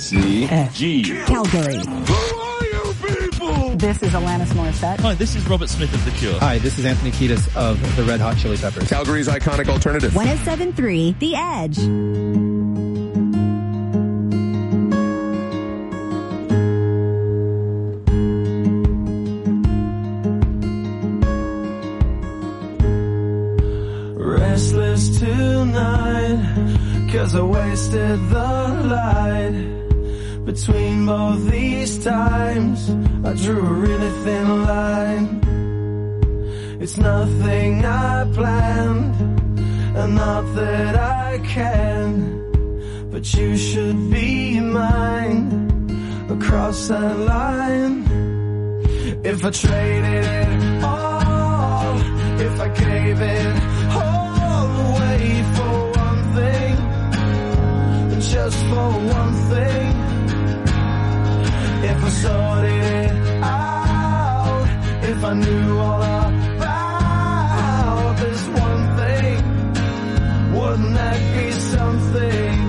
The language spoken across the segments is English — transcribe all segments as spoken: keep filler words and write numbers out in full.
C G. Calgary. Who are you people? This is Alanis Morissette. Hi, this is Robert Smith of The Cure. Hi, this is Anthony Kiedis of the Red Hot Chili Peppers. Calgary's iconic alternative. one oh seven point three The Edge. Restless tonight, 'cause I wasted the light. Between both these times, I drew a really thin line. It's nothing I planned, and not that I can, but you should be mine across that line. If I traded it all, if I gave it all away for one thing, just for one thing, if I sorted it out, if I knew all about this one thing, wouldn't that be something?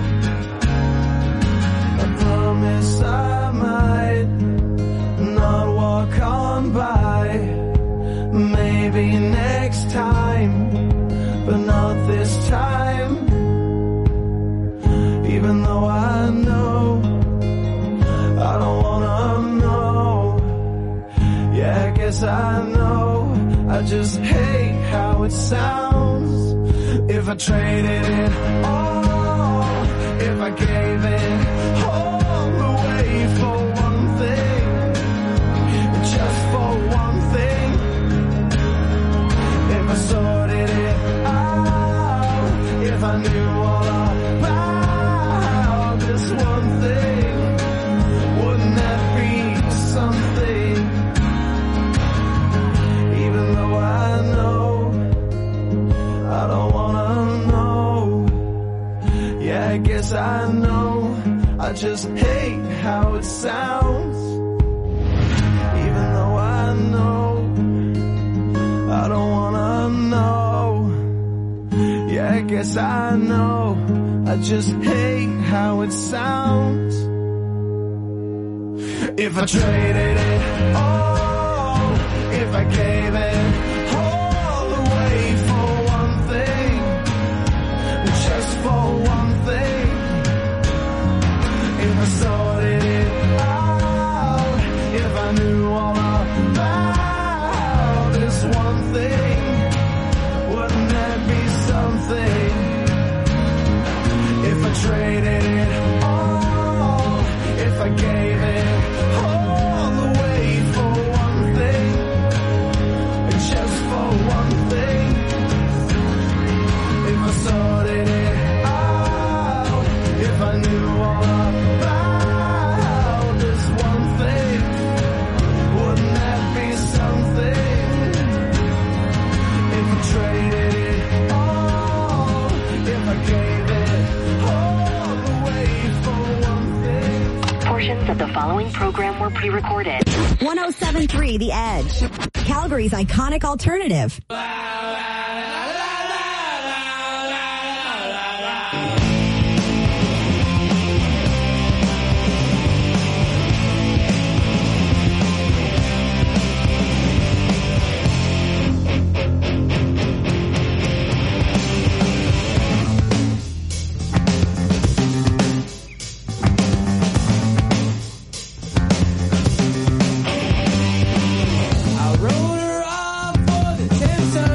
I promise I might not walk on by, maybe next time, but not this time. Even though I know I don't wanna know, yeah, I guess I know, I just hate how it sounds. If I traded it all, if I gave it all away for one thing, just for one thing, if I sorted it out, if I knew all about this one thing, wouldn't that be something? Even though I know I don't wanna know, yeah, I guess I know, I just hate how it sounds. Even though I know I don't wanna know, yeah, I guess I know, I just hate how it sounds. If I traded it all, if I gave it all away for one thing, just for one thing, if I sorted it out, if I knew all about this one thing, wouldn't that be something? If I traded it all, if I gave it all away for one thing, just for one thing, if I sorted it out, if I knew all about this one thing, wouldn't that be something? If I traded it all, if I gave it all away for one thing. Portions of the following program were pre-recorded. one oh seven point three The Edge. Calgary's iconic alternative. I wrote her off for the tenth time.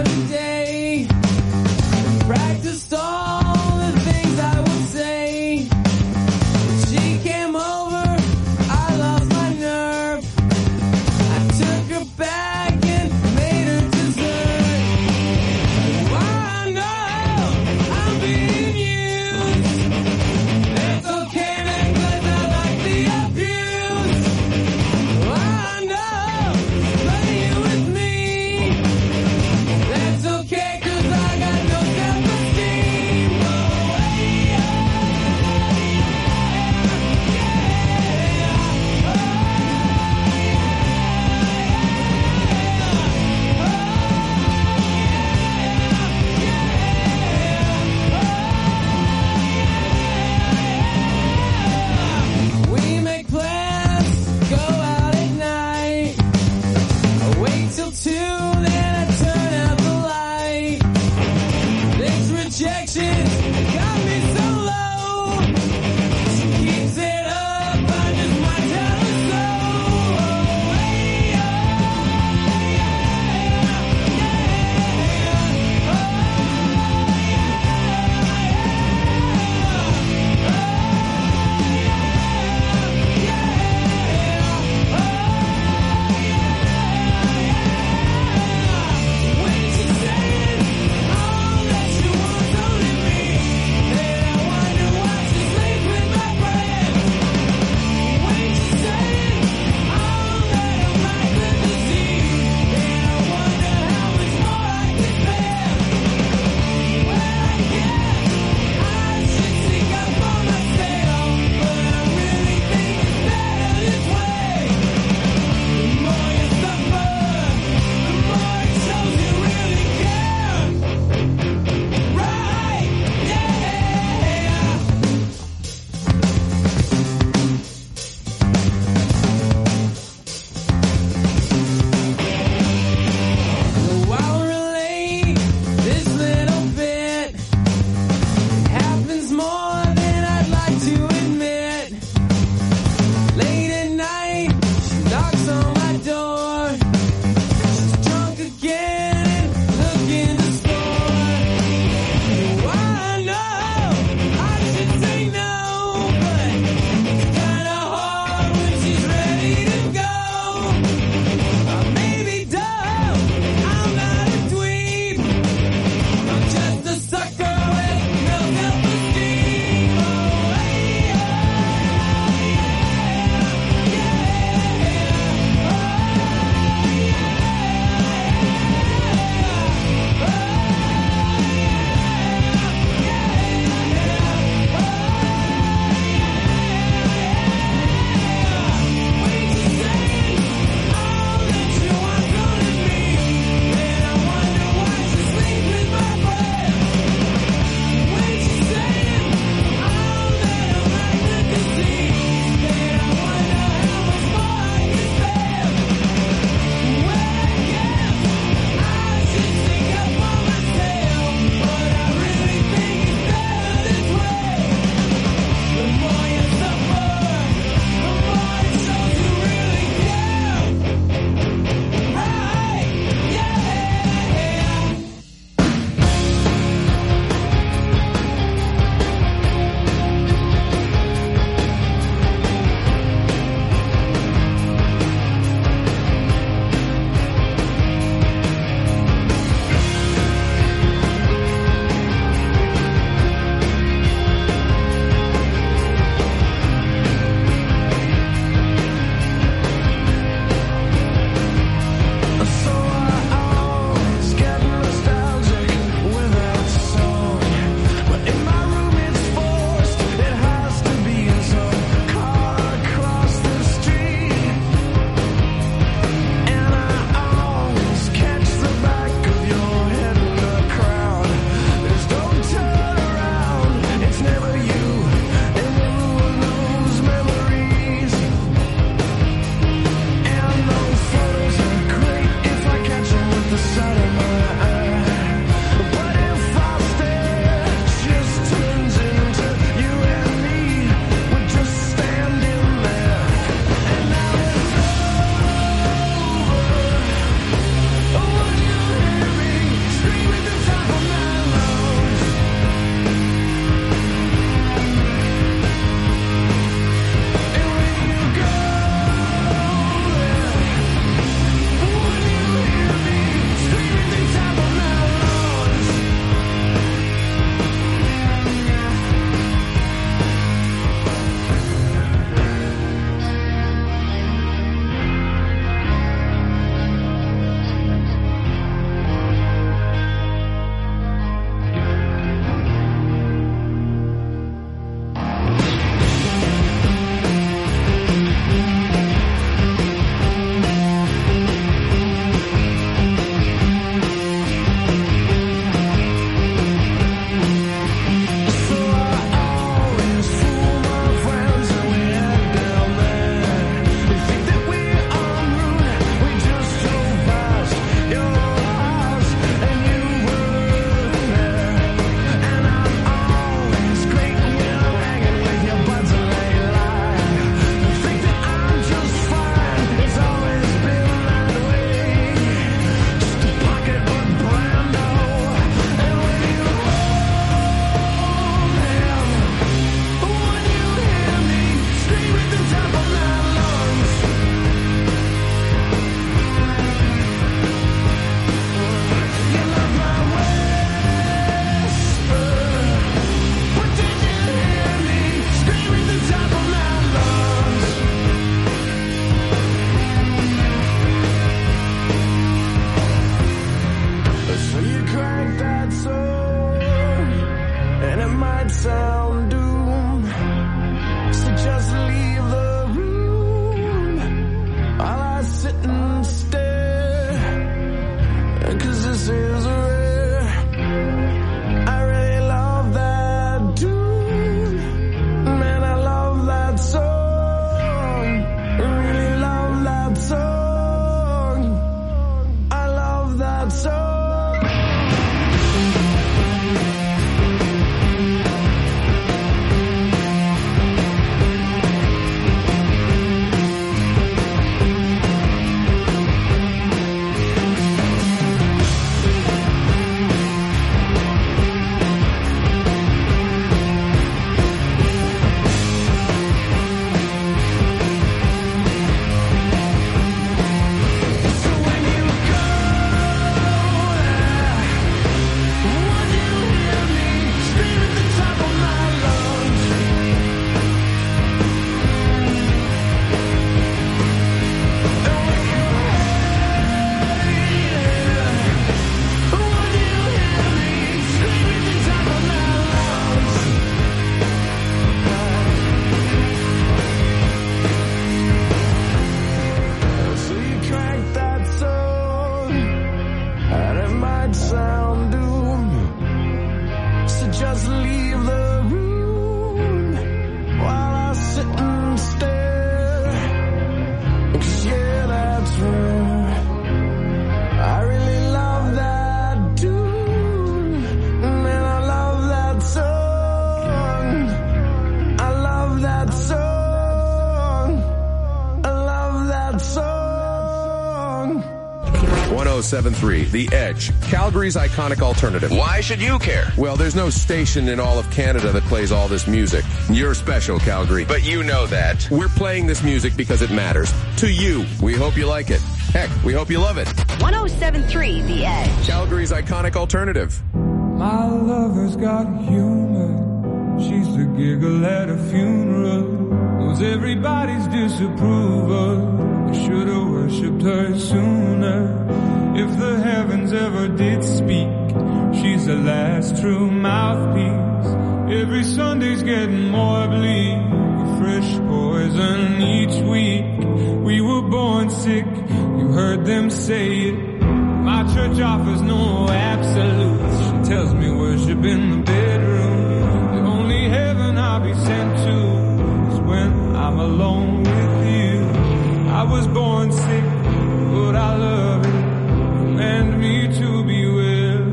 oh seven point three, The Edge, Calgary's iconic alternative. Why should you care? Well, there's no station in all of Canada that plays all this music. You're special, Calgary. But you know that. We're playing this music because it matters. To you. We hope you like it. Heck, we hope you love it. one oh seven point three The Edge. Calgary's iconic alternative. My lover's got humor. She's the giggle at a funeral. Knows everybody's disapproval. I should've worshipped her sooner. If the heavens ever did speak, she's the last true mouthpiece. Every Sunday's getting more bleak. Fresh poison each week. We were born sick, you heard them say it. My church offers no absolutes. She tells me worship in the bedroom. The only heaven I'll be sent to is when I'm alone with you. I was born sick, but I love it. Command me to be well.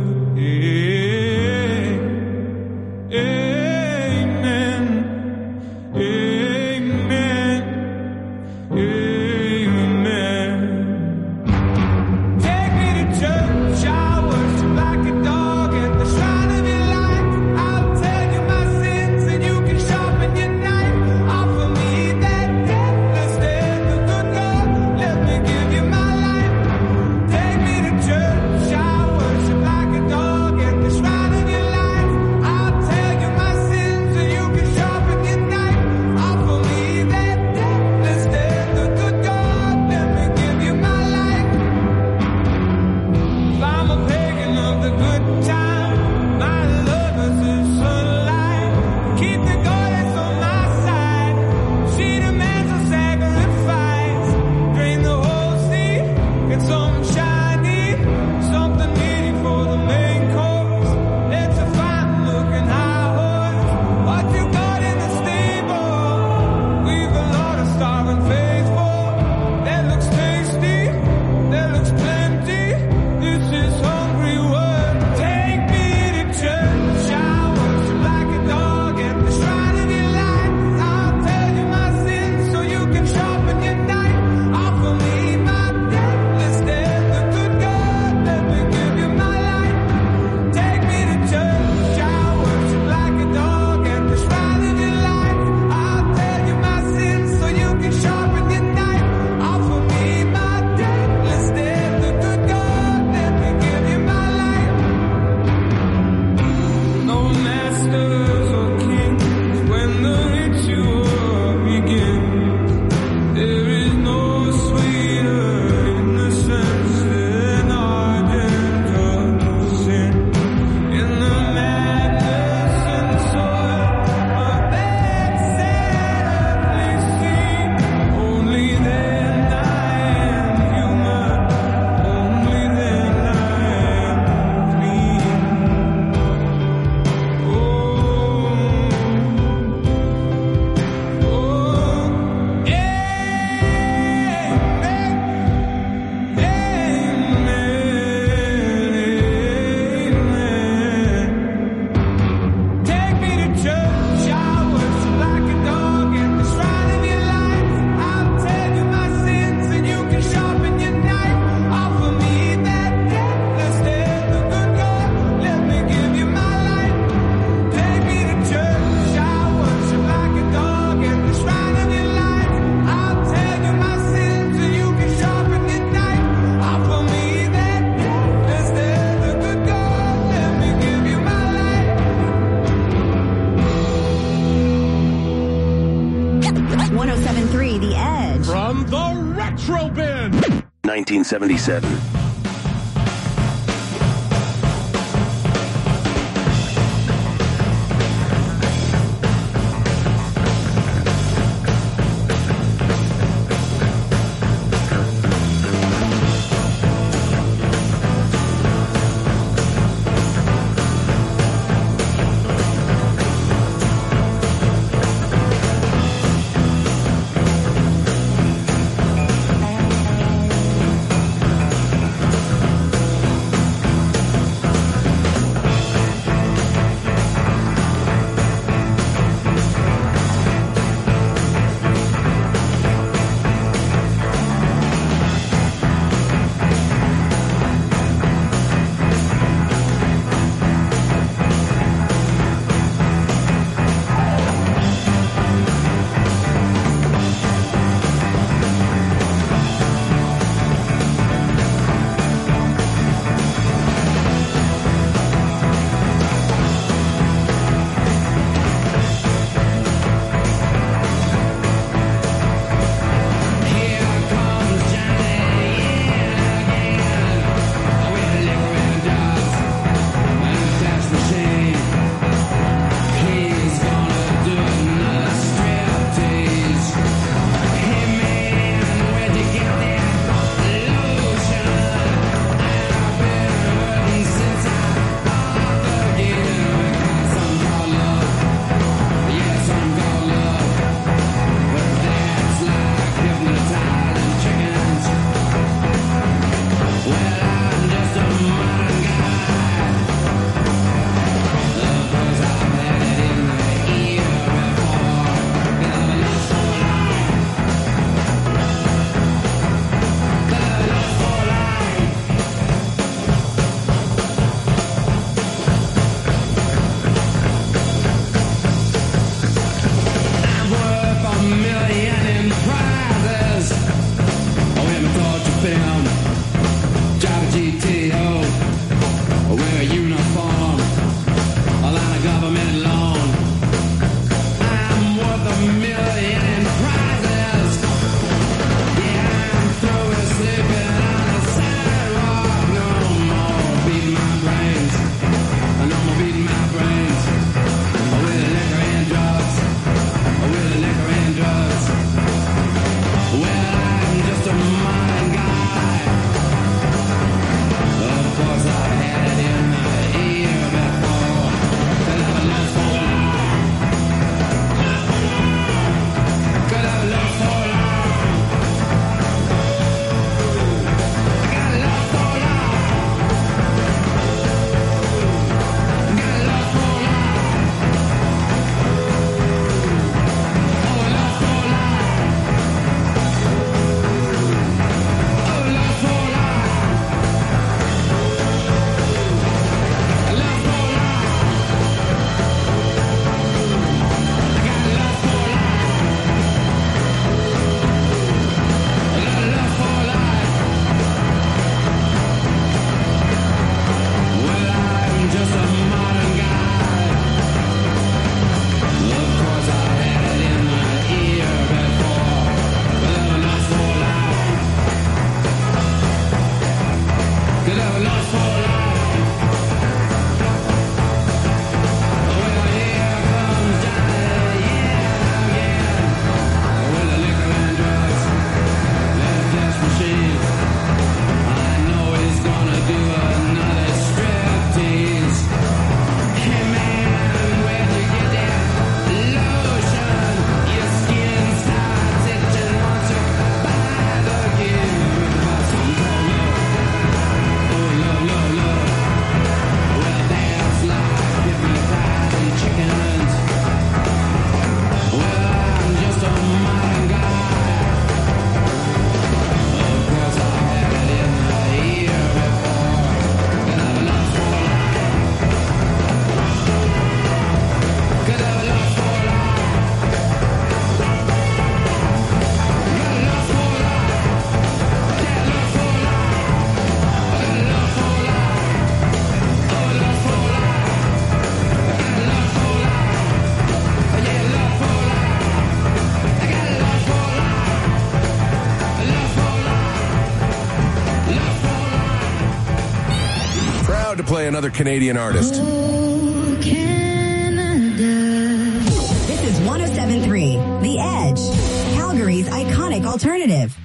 Amen. Amen. Amen. Take me to church, I'll worship like a dog at the shrine of your life. I'll tell you my sins and you can sharpen your knife. Offer me that deathless death of good God. Let me give you my life. Take me to church, I'll worship like a dog at the shrine of your life. I'll tell you my sins and you can sharpen your knife. Offer me that deathless death of good God. Let me give you my life. If I'm a pagan of the good time, my lover's the sunlight. Keep the goddess on my side. She demands a sacrifice. Drain the whole sea, get something shiny, something needy for the main course. Let's a fine looking high horse. What you got in the stable? We've a lot of starving faithful. That looks tasty, that looks plenty. This is hungry work. Take me to church, I'll worship like a dog at the shrine of your life. I'll tell you my sins so you can sharpen your knife. Offer me my deathless death, the good God. Let me give you my life. Take me to church, I'll worship like a dog at the shrine of your life. I'll tell you my sins so you can sharpen your knife. Offer me my deathless death, the good God. Let me give you my life. No masters or kings when the ritual begins. There is no sweeter innocence than ardent sin. In the madness and soil of that sad earthly scene, only then I am human. Only then I am clean. Oh, oh, amen, amen. Take me to church, I'll worship like a dog at the shrine of your life. I'll tell you my sins and you can sharpen your knife. Offer me that deathless death, the good God. Let me give you my life. Take me to church, I'll worship like a dog at the shrine of your life. I'll tell you my sins and you can sharpen your knife. Offer me that deathless death, the good God. Let me give you my life. one oh seven point three The Edge. From the Retro Bin. nineteen seventy-seven. play another Canadian artist. Oh, Canada. This is one oh seven point three The Edge, Calgary's iconic alternative.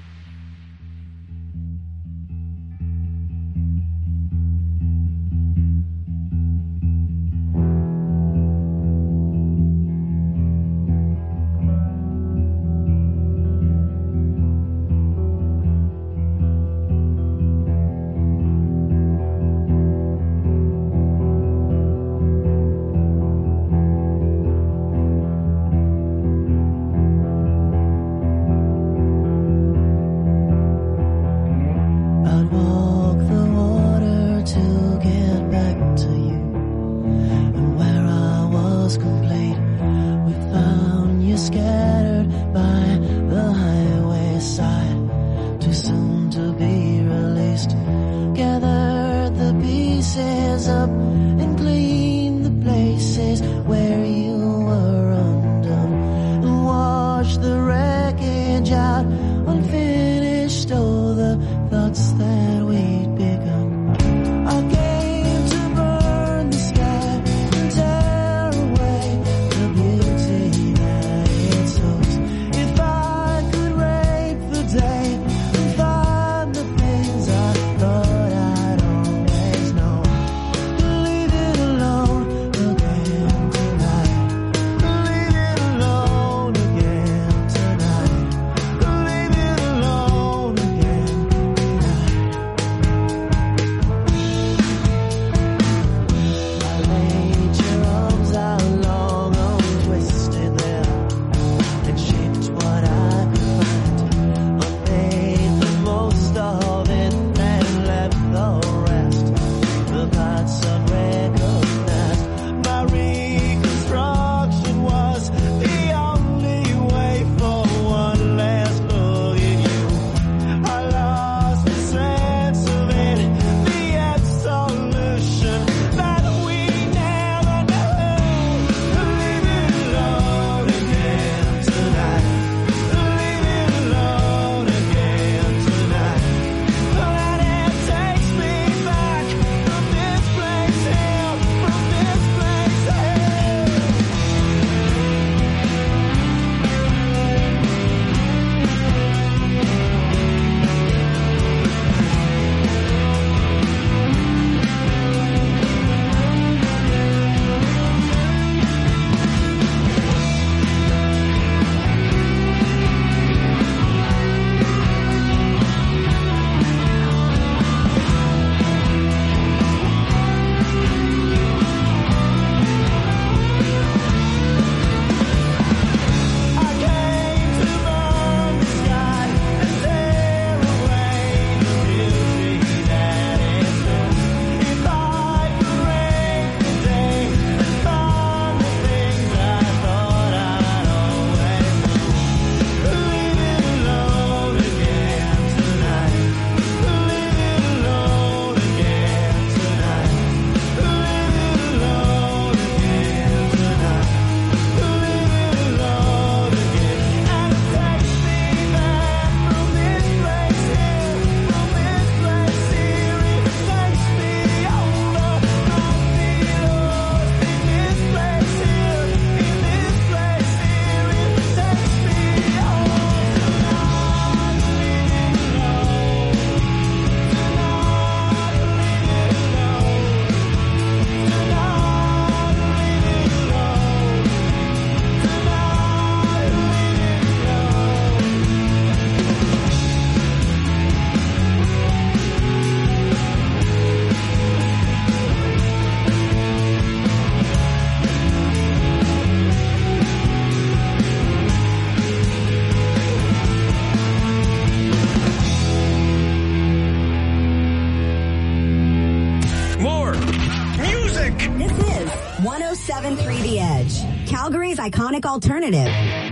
seven three The Edge, Calgary's iconic alternative.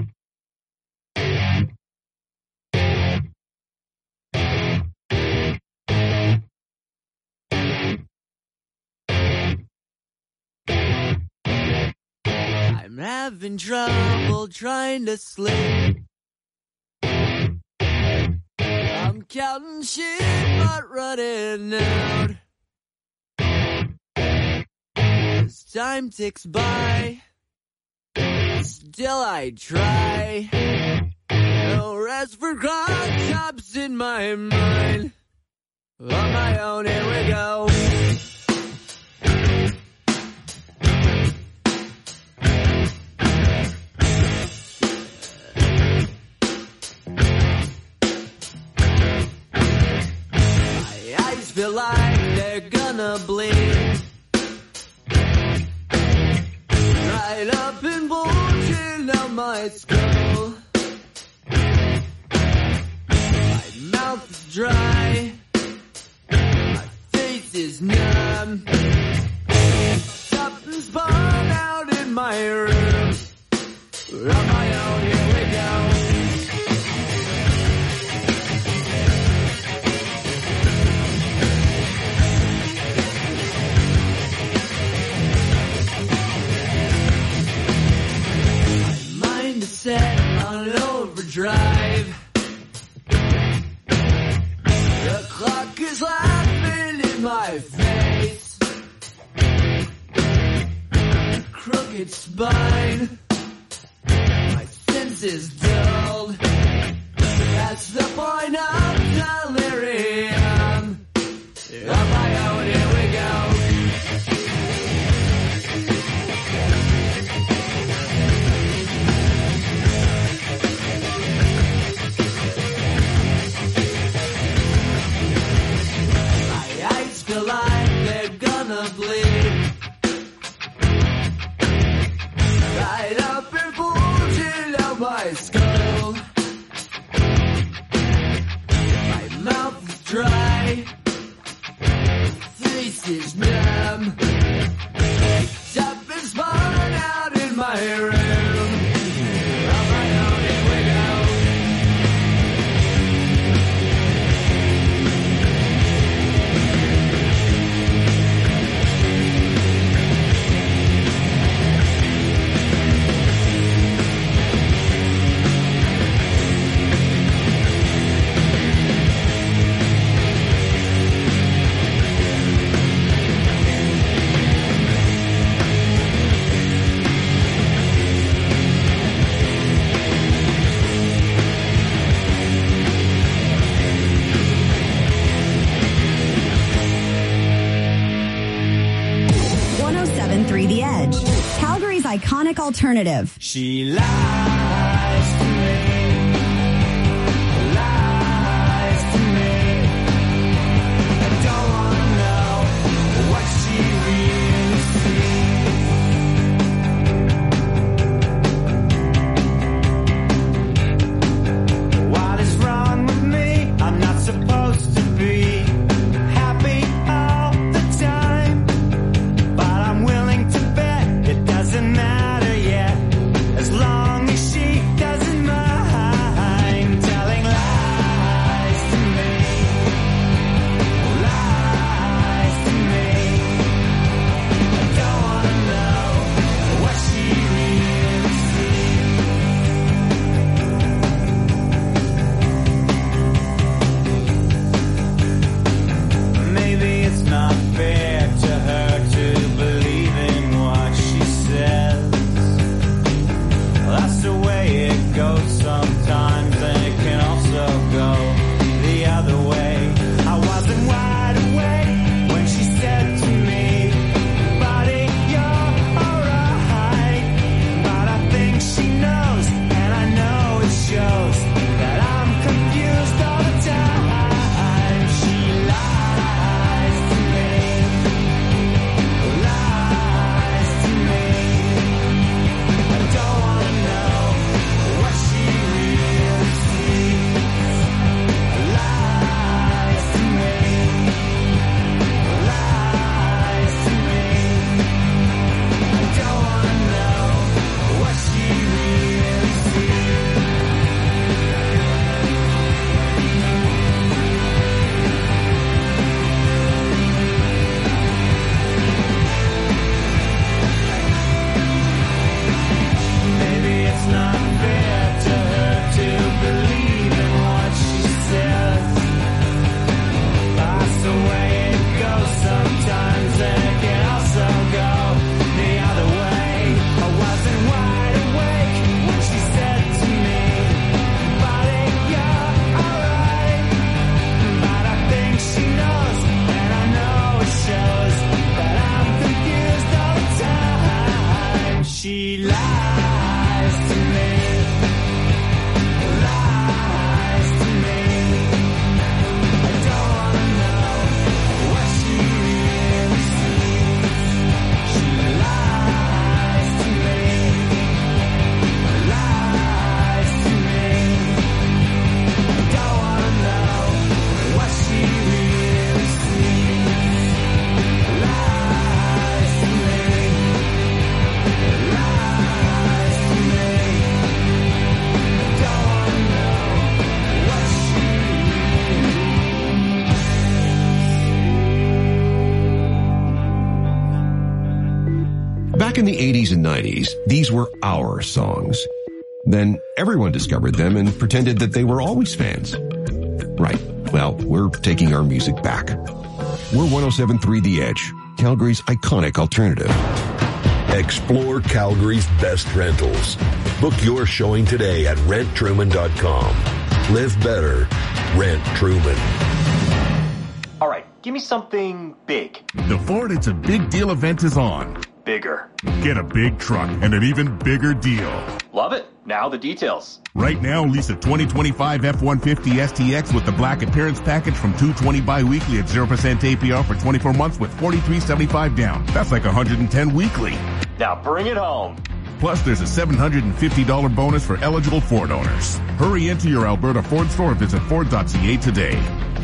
I'm having trouble trying to sleep. I'm counting sheep, not running out. As time ticks by, still I try. No rest for cross-chops in my mind. On my own, here we go. My eyes feel like they're gonna bleed. Right up and bulging out my skull. My mouth is dry. My face is numb. Something's spun out in my room. We're on my own, here we go. Set on overdrive. The clock is laughing in my face. Crooked spine. My senses dulled. That's the point of delirium. On my own, here we go. Feel like they're gonna bleed. Right up and bulging out my skull. My mouth is dry. Face is numb. Something's spun out in my room. On my own, here we go. The Edge, Calgary's iconic alternative. She lies to me, lies to me. I don't wanna know what she really sees. What is wrong with me? I'm not supposed to be happy all the time, but I'm willing to bet it doesn't matter yet, as long as she eighties and nineties, these were our songs. Then everyone discovered them and pretended that they were always fans. Right. Well, we're taking our music back. We're one oh seven point three The Edge, Calgary's iconic alternative. Explore Calgary's best rentals. Book your showing today at rent truman dot com. Live better. Rent Truman. All right, give me something big. The Ford It's a Big Deal event is on. Bigger. Get a big truck and an even bigger deal. Love it. Now the details. Right now, lease a twenty twenty-five F one fifty S T X with the black appearance package from two hundred twenty bi-weekly at zero percent A P R for twenty-four months with forty-three seventy-five down. That's like one hundred ten weekly. Now bring it home. Plus, there's a seven hundred fifty dollars bonus for eligible Ford owners. Hurry into your Alberta Ford store. Visit Ford dot C A today.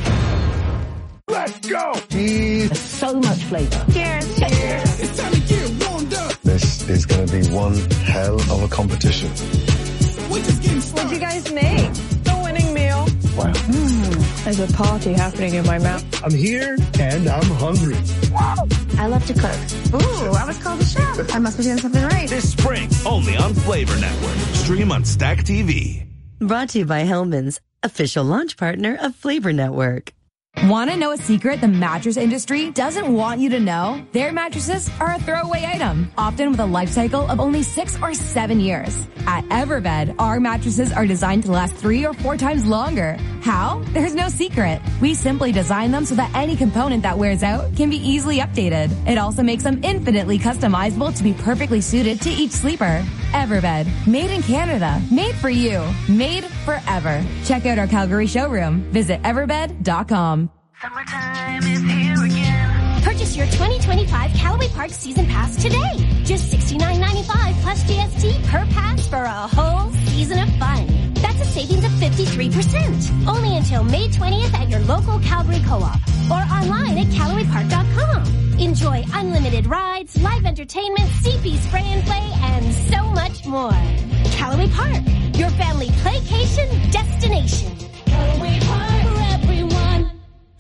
Let's go! Cheese. So much flavor. Cheers. Cheers. It's time to get warmed up. This is going to be one hell of a competition. What'd you guys make? The winning meal. Wow. Mm, there's a party happening in my mouth. I'm here and I'm hungry. Wow. I love to cook. Ooh, I was called a chef. I must be doing something right. This spring, only on Flavor Network. Stream on Stack T V. Brought to you by Hellman's, official launch partner of Flavor Network. Want to know a secret the mattress industry doesn't want you to know? Their mattresses are a throwaway item, often with a life cycle of only six or seven years. At Everbed, our mattresses are designed to last three or four times longer. How? There's no secret. We simply design them so that any component that wears out can be easily updated. It also makes them infinitely customizable to be perfectly suited to each sleeper. Everbed, made in Canada, made for you, made forever. Check out our Calgary showroom. Visit everbed dot com. Summertime is here again. Purchase your twenty twenty-five Callaway Park Season Pass today. Just sixty-nine ninety-five plus G S T per pass for a whole season of fun. That's a savings of fifty-three percent. Only until May twentieth at your local Calgary Co-op or online at callaway park dot com. Enjoy unlimited rides, live entertainment, C P spray and play, and so much more. Callaway Park, your family playcation destination. Callaway Park for everyone.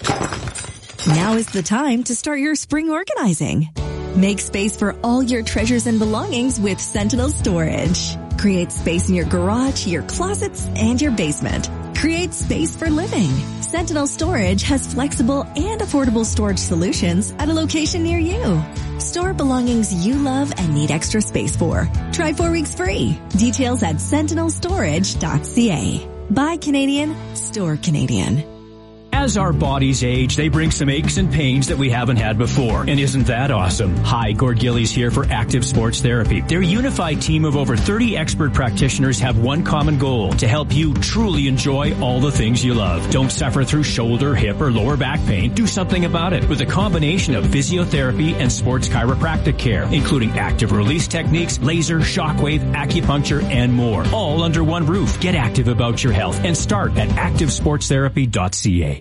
Now is the time to start your spring organizing. Make space for all your treasures and belongings with Sentinel Storage. Create space in your garage, your closets, and your basement. Create space for living. Sentinel Storage has flexible and affordable storage solutions at a location near you. Store belongings you love and need extra space for. Try four weeks free. Details at sentinel storage dot c a. Buy Canadian, store Canadian. As our bodies age, they bring some aches and pains that we haven't had before. And isn't that awesome? Hi, Gord Gillies here for Active Sports Therapy. Their unified team of over thirty expert practitioners have one common goal: to help you truly enjoy all the things you love. Don't suffer through shoulder, hip, or lower back pain. Do something about it with a combination of physiotherapy and sports chiropractic care, including active release techniques, laser, shockwave, acupuncture, and more. All under one roof. Get active about your health and start at active sports therapy dot c a.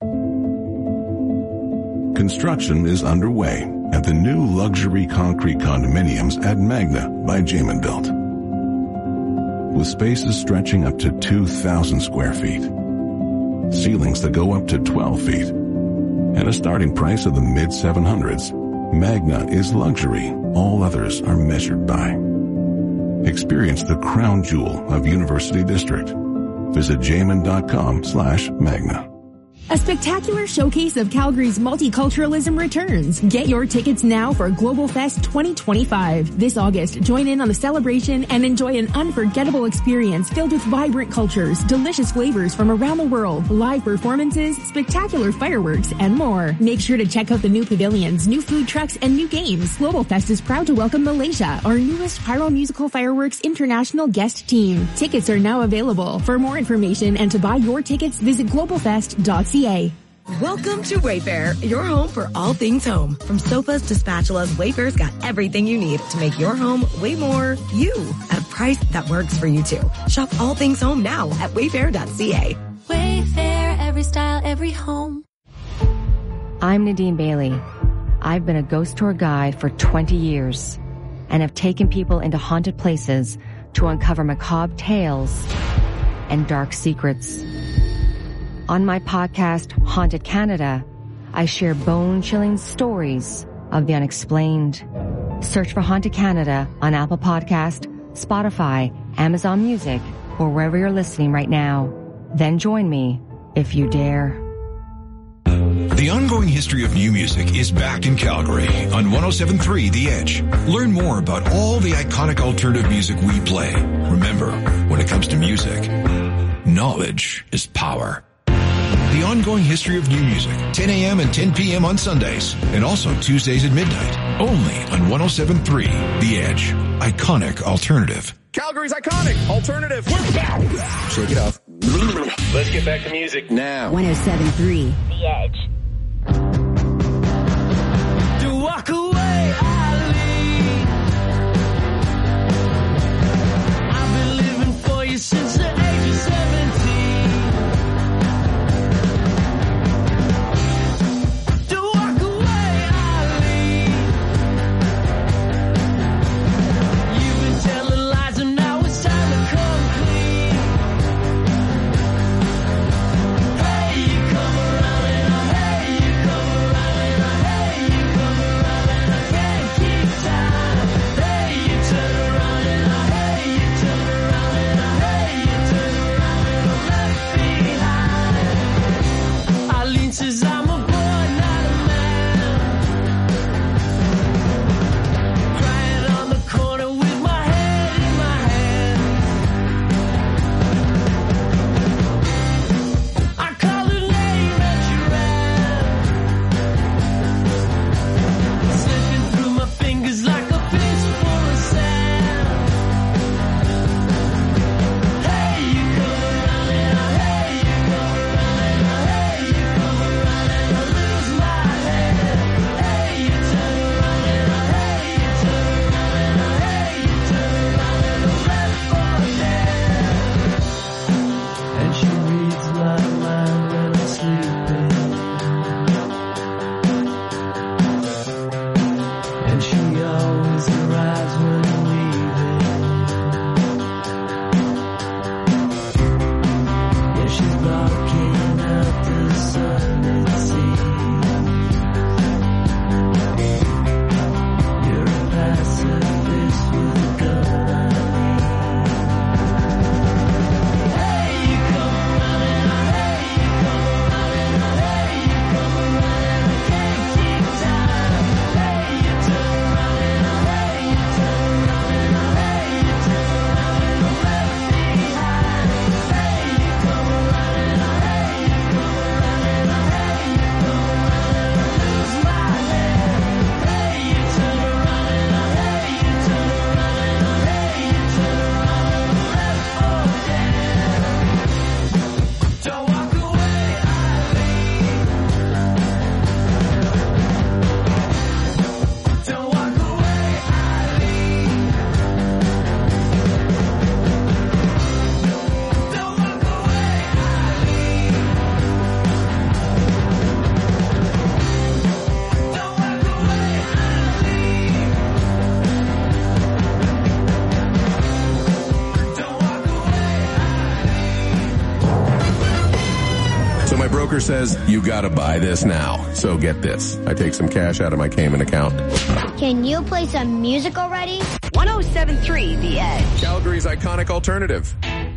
Construction is underway at the new luxury concrete condominiums at Magna by Jamin Built. With spaces stretching up to two thousand square feet, ceilings that go up to twelve feet, and a starting price of the mid seven hundreds, Magna is luxury all others are measured by. Experience the crown jewel of University District. Visit jamin.com slash Magna. A spectacular showcase of Calgary's multiculturalism returns. Get your tickets now for Global Fest twenty twenty-five. This August, join in on the celebration and enjoy an unforgettable experience filled with vibrant cultures, delicious flavors from around the world, live performances, spectacular fireworks, and more. Make sure to check out the new pavilions, new food trucks, and new games. Global Fest is proud to welcome Malaysia, our newest Pyro Musical Fireworks International guest team. Tickets are now available. For more information and to buy your tickets, visit global fest dot c a. Welcome to Wayfair, your home for all things home. From sofas to spatulas, Wayfair's got everything you need to make your home way more you at a price that works for you too. Shop all things home now at wayfair dot c a. Wayfair, every style, every home. I'm Nadine Bailey. I've been a ghost tour guide for twenty years and have taken people into haunted places to uncover macabre tales and dark secrets. On my podcast, Haunted Canada, I share bone-chilling stories of the unexplained. Search for Haunted Canada on Apple Podcast, Spotify, Amazon Music, or wherever you're listening right now. Then join me, if you dare. The ongoing history of new music is back in Calgary on one oh seven point three The Edge. Learn more about all the iconic alternative music we play. Remember, when it comes to music, knowledge is power. The ongoing history of new music, ten a.m. and ten p.m. on Sundays, and also Tuesdays at midnight, only on one oh seven point three The Edge. Iconic alternative. Calgary's iconic alternative. We're back. Shake it off. Let's get back to music now. one oh seven point three The Edge. To walk away, I leave. I've been living for you since the age of seventeen. To walk away, I leave. You've been telling lies and now it's time to come clean. Hey, you come around and I hey, you come around and I hey, you come around and I can't keep time. Hey, you turn around and I hey, you turn around and I hey, you turn around and I'm left behind. Eileen says I'm a boy, not a man. Crying on the corner with my head in my hand. I call the name that you ran, slipping through my fingers like a fistful of sand. Hey, you come around and I hey, you come around and I hey, you come around and I lose my head. Hey, you turn around and I hey, you turn around and I hey, you turn around and I'm left for dead. And she reads my mind when I'm sleeping. And she always arrives when I'm leaving. Yeah, she's barking at the sun, it seems. You're a pacifist with a gun, I mean. Hey, you come around and I hey, you come around and I hey, you come around and I can't keep time. Hey, you turn around and I hey, you turn around and I hey, you turn around and I'm left behind. Hey, you come around and I hey, you come around and I hey, you come around and I lose my head. Hey, you turn around and I hey, you turn around and I hey, you turn around and I'm left for dead. Don't walk away, Eileen. Don't walk away, Eileen. Don't walk away, Eileen. Don't walk away, Eileen. Don't walk away. So my broker says, you gotta buy this now. So get this. I take some cash out of my Cayman account. Can you play some music already? one oh seven point three The Edge. Calgary's iconic alternative.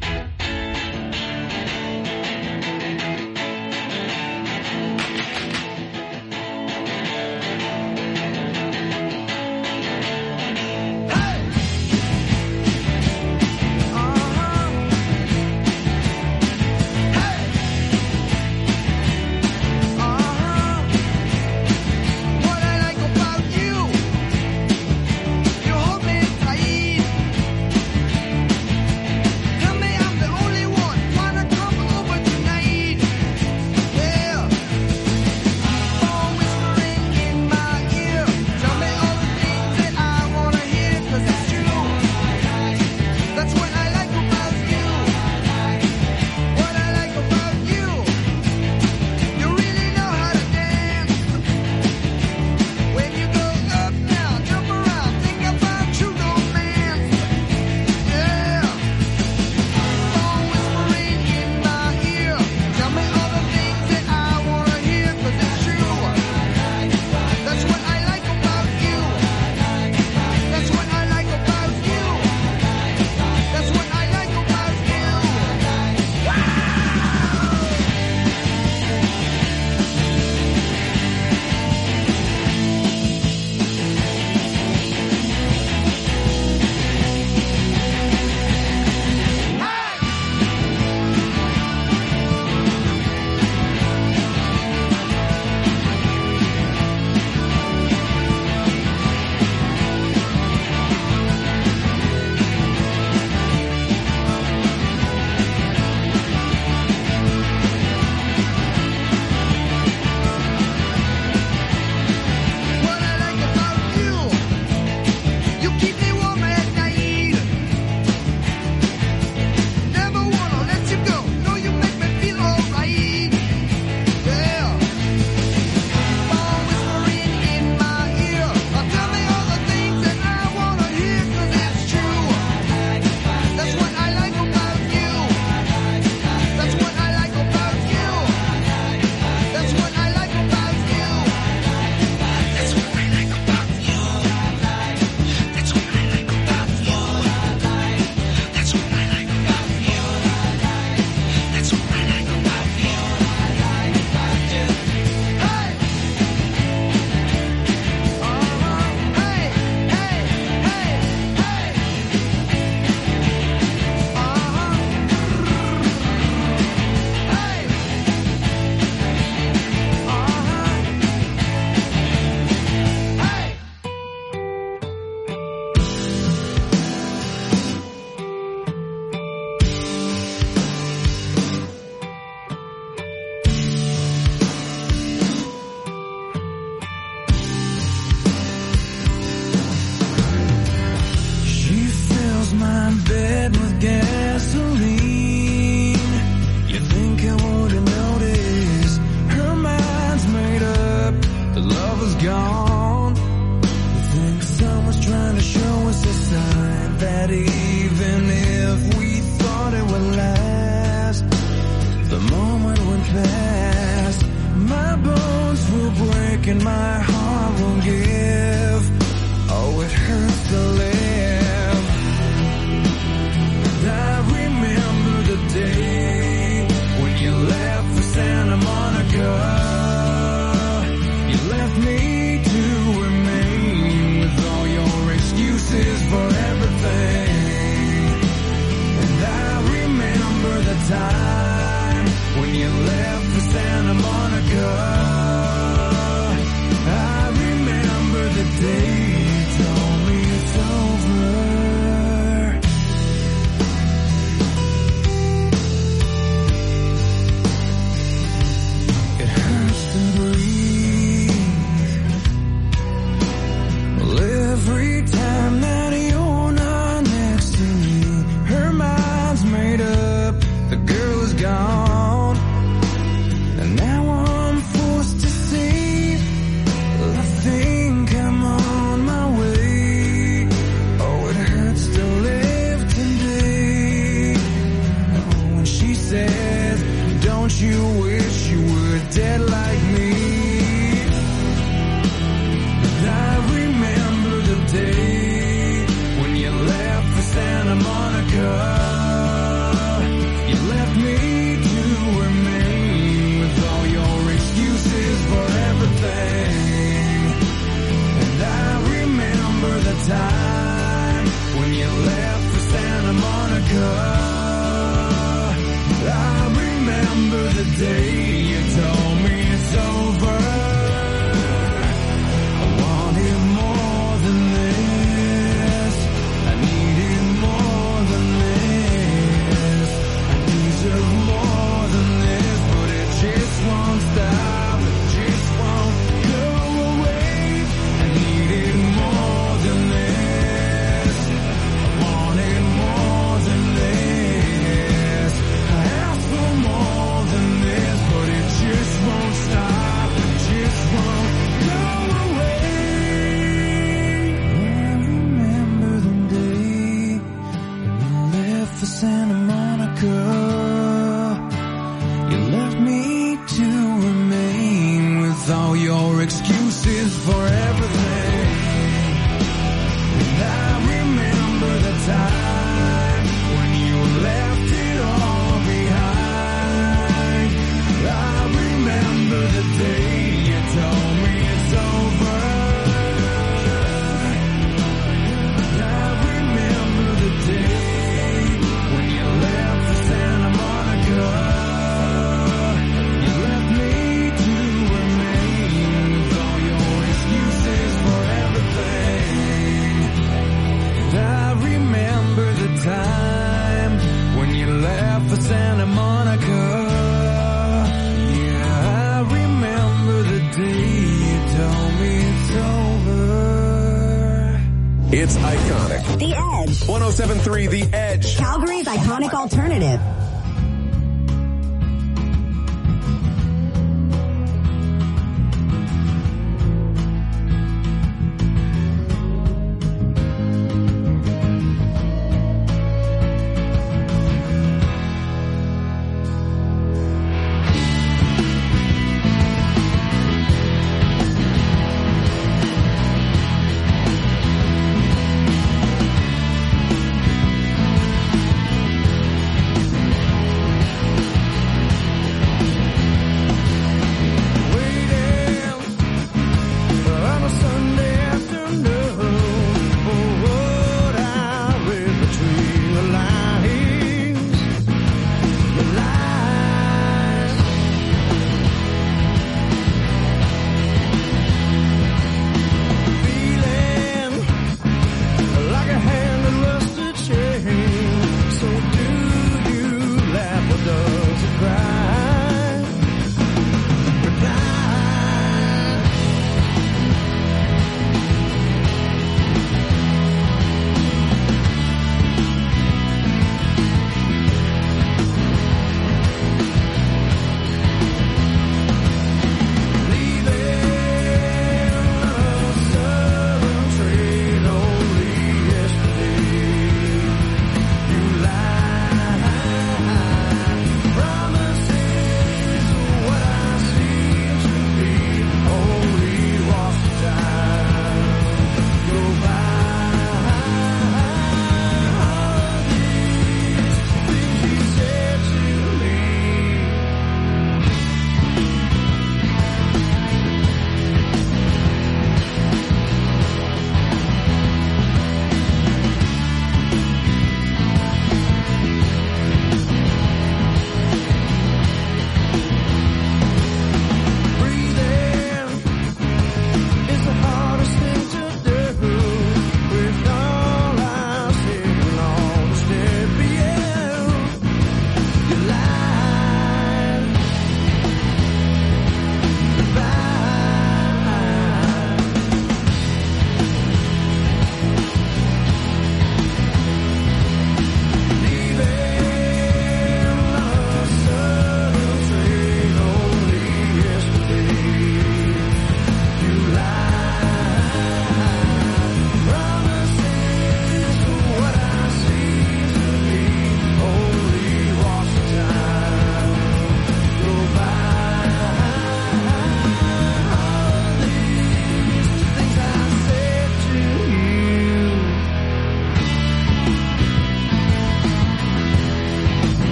What I like about you, you hold me tight. and my heart won't give. Oh, it hurts to live. I remember the day when you left for Santa Monica. You left me to remain with all your excuses for everything. And I remember the time when you left for Santa Monica. I remember the day you told me it's over. It hurts to breathe. Well, every time that you're not next to me, her mind's made up, the girl is gone. And now I'm forced to say, I think I'm on my way. Oh, it hurts to live today. Oh, when she says, don't you wish you were dead like me? I remember the day when you left for Santa Monica. You left me to remain with all your excuses for everything. And I remember the time when you left for Santa Monica. I remember the day you told me it's over. I wanted more than this. I needed more than this. I deserve more than this, but it just won't stop. It just won't go away. I needed more than this. I wanted more than this. I asked for more than this, but it just won't stop. It just won't go away. I remember the day when you left for Santa Monica. You left me to remain with all your excuses for everything. And I remember the time when you left it all behind. I remember the day you told me it's over. I remember the day when you left for Santa Monica. You left me to remain with all your excuses for everything. And I remember the time when you left for Santa Monica. Yeah, I remember the day you told me it's over. It's iconic. The Edge. one oh seven point three The Edge. Calgary's iconic alternative.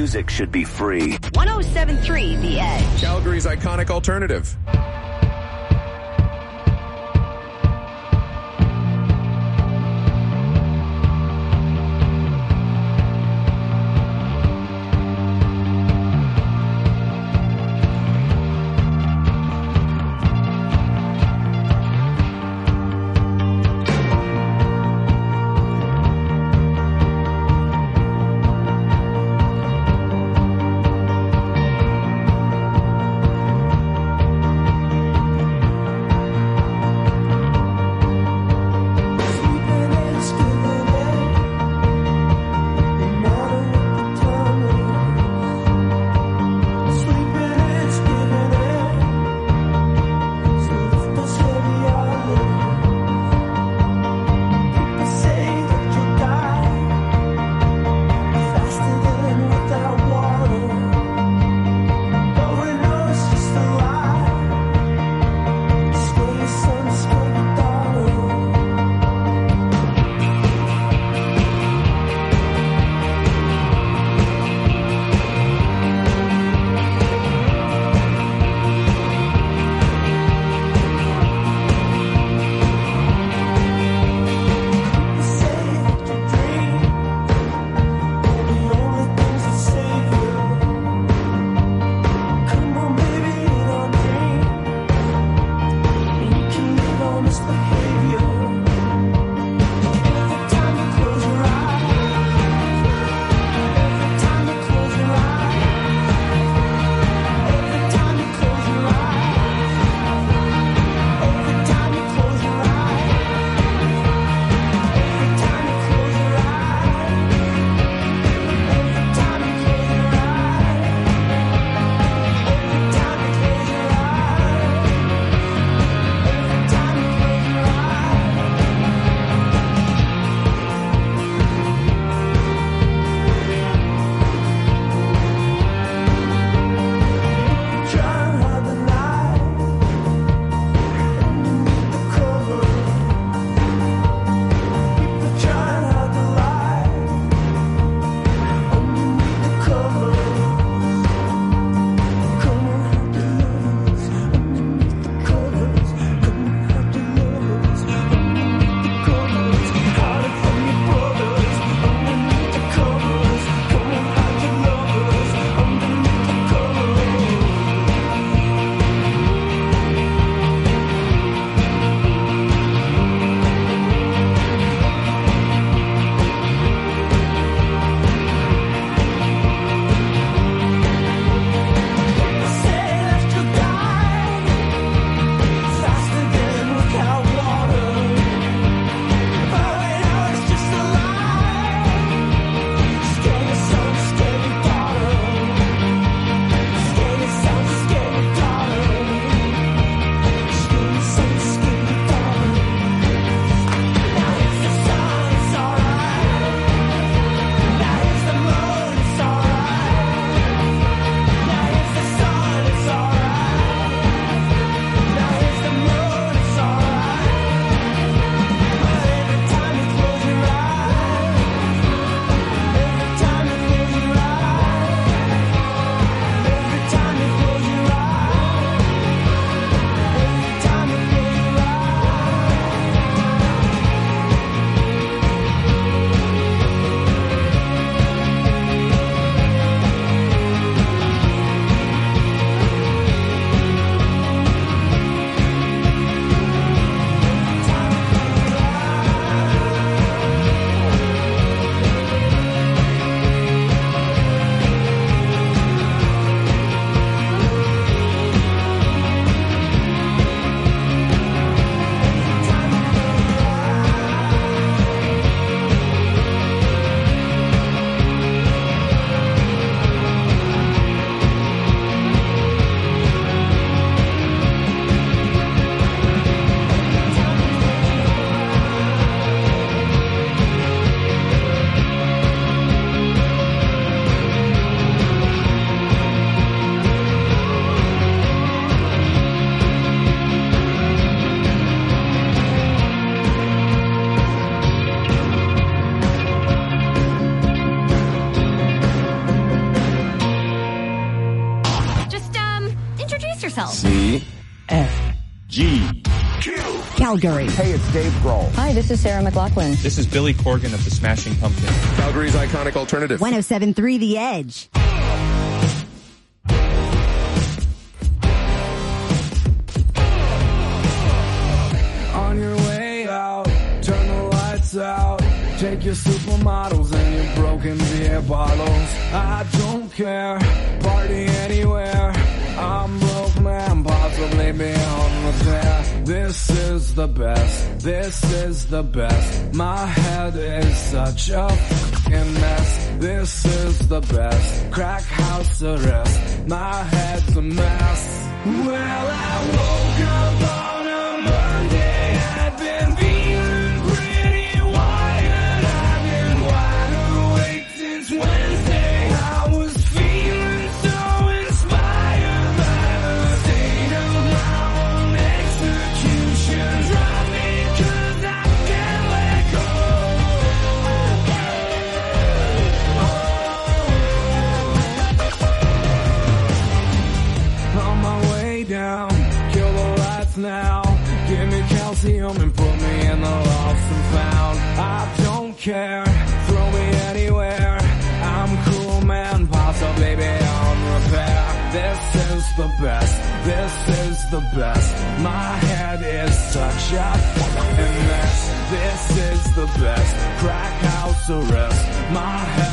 music should be free. one oh seven point three The Edge. Calgary's iconic alternative. F G Calgary. Hey, it's Dave Grohl. Hi, this is Sarah McLachlan. This is Billy Corgan of the Smashing Pumpkins. Calgary's iconic alternative. one oh seven point three The Edge. On your way out, turn the lights out. Take your supermodels and your broken beer bottles. I don't care, party anywhere. I'm broke man, possibly beyond repair. This is the best, this is the best. My head is such a fucking mess. This is the best, crack house arrest. My head's a mess. Well, I woke up on a Monday. I've been feeling pretty wired. I've been wide awake since Wednesday. I was feeling so inspired by the state of my own execution. Drive me 'cause I can't let go. On my way down, kill the lights now. Give me calcium and put me in the lost and found. I don't care, throw me anywhere. I'm cool man, possibly beyond repair. This is the best, this is the best. My head is such a fucking mess. This is the best, crack house arrest. My head